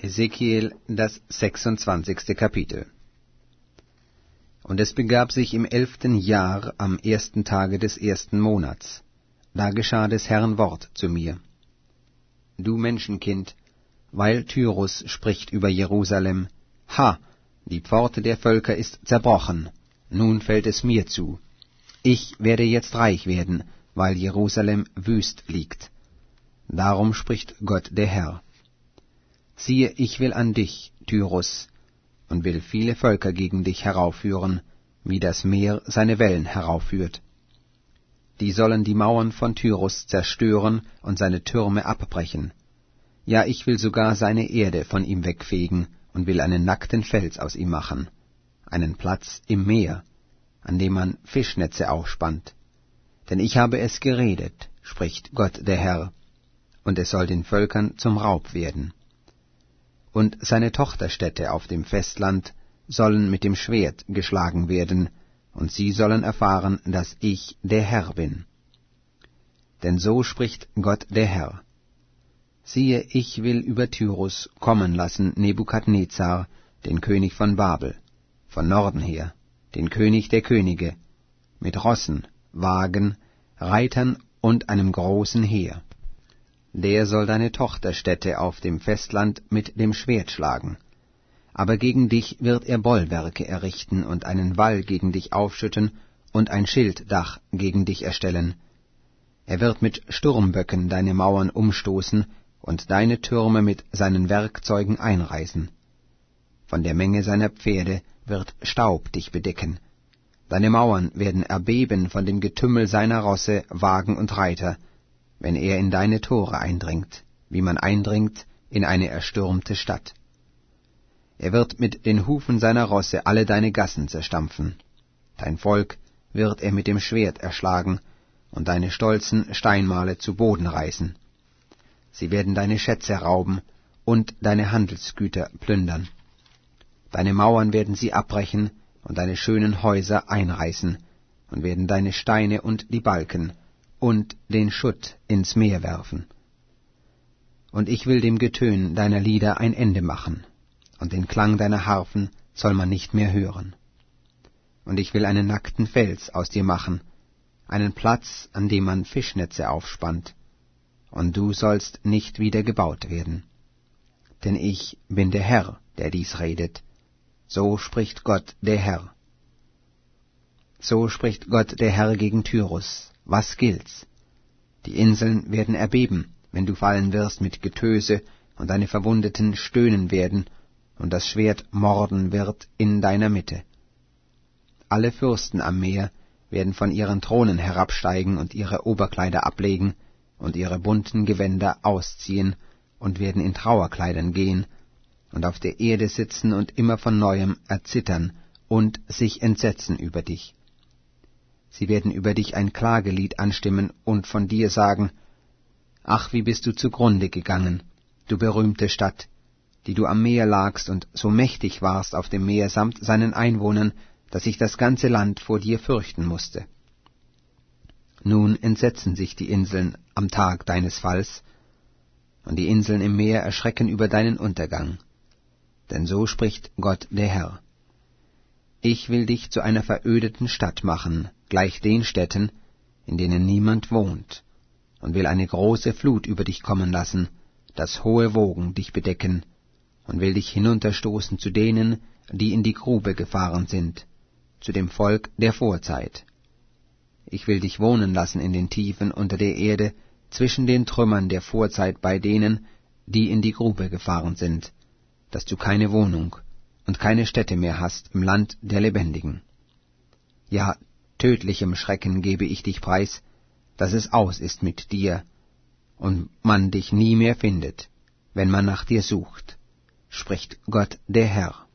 Ezekiel, das 26. Kapitel. Und es begab sich im 11. Jahr, am 1. Tage des 1. Monats, da geschah des Herrn Wort zu mir. Du Menschenkind, weil Tyrus spricht über Jerusalem, Ha, die Pforte der Völker ist zerbrochen, nun fällt es mir zu. Ich werde jetzt reich werden, weil Jerusalem wüst liegt. Darum spricht Gott der Herr. Siehe, ich will an dich, Tyrus, und will viele Völker gegen dich heraufführen, wie das Meer seine Wellen heraufführt. Die sollen die Mauern von Tyrus zerstören und seine Türme abbrechen. Ja, ich will sogar seine Erde von ihm wegfegen und will einen nackten Fels aus ihm machen, einen Platz im Meer, an dem man Fischnetze aufspannt. Denn ich habe es geredet, spricht Gott der Herr, und es soll den Völkern zum Raub werden. Und seine Tochterstädte auf dem Festland sollen mit dem Schwert geschlagen werden, und sie sollen erfahren, dass ich der Herr bin. Denn so spricht Gott der Herr. Siehe, ich will über Tyrus kommen lassen Nebukadnezar, den König von Babel, von Norden her, den König der Könige, mit Rossen, Wagen, Reitern und einem großen Heer. Der soll deine Tochterstädte auf dem Festland mit dem Schwert schlagen. Aber gegen dich wird er Bollwerke errichten und einen Wall gegen dich aufschütten und ein Schilddach gegen dich erstellen. Er wird mit Sturmböcken deine Mauern umstoßen und deine Türme mit seinen Werkzeugen einreißen. Von der Menge seiner Pferde wird Staub dich bedecken. Deine Mauern werden erbeben von dem Getümmel seiner Rosse, Wagen und Reiter, wenn er in deine Tore eindringt, wie man eindringt in eine erstürmte Stadt. Er wird mit den Hufen seiner Rosse alle deine Gassen zerstampfen. Dein Volk wird er mit dem Schwert erschlagen und deine stolzen Steinmale zu Boden reißen. Sie werden deine Schätze rauben und deine Handelsgüter plündern. Deine Mauern werden sie abbrechen und deine schönen Häuser einreißen und werden deine Steine und die Balken und den Schutt ins Meer werfen. Und ich will dem Getön deiner Lieder ein Ende machen, und den Klang deiner Harfen soll man nicht mehr hören. Und ich will einen nackten Fels aus dir machen, einen Platz, an dem man Fischnetze aufspannt, und du sollst nicht wieder gebaut werden. Denn ich bin der Herr, der dies redet. So spricht Gott der Herr. So spricht Gott der Herr gegen Tyrus. Was gilt's? Die Inseln werden erbeben, wenn du fallen wirst mit Getöse, und deine Verwundeten stöhnen werden, und das Schwert morden wird in deiner Mitte. Alle Fürsten am Meer werden von ihren Thronen herabsteigen und ihre Oberkleider ablegen und ihre bunten Gewänder ausziehen und werden in Trauerkleidern gehen und auf der Erde sitzen und immer von neuem erzittern und sich entsetzen über dich. Sie werden über dich ein Klagelied anstimmen und von dir sagen, Ach, wie bist du zugrunde gegangen, du berühmte Stadt, die du am Meer lagst und so mächtig warst auf dem Meer samt seinen Einwohnern, dass sich das ganze Land vor dir fürchten musste. Nun entsetzen sich die Inseln am Tag deines Falls, und die Inseln im Meer erschrecken über deinen Untergang. Denn so spricht Gott der Herr. Ich will dich zu einer verödeten Stadt machen, gleich den Städten, in denen niemand wohnt, und will eine große Flut über dich kommen lassen, dass hohe Wogen dich bedecken, und will dich hinunterstoßen zu denen, die in die Grube gefahren sind, zu dem Volk der Vorzeit. Ich will dich wohnen lassen in den Tiefen unter der Erde, zwischen den Trümmern der Vorzeit bei denen, die in die Grube gefahren sind, dass du keine Wohnung und keine Stätte mehr hast im Land der Lebendigen. Ja, tödlichem Schrecken gebe ich dich preis, dass es aus ist mit dir, und man dich nie mehr findet, wenn man nach dir sucht, spricht Gott der Herr.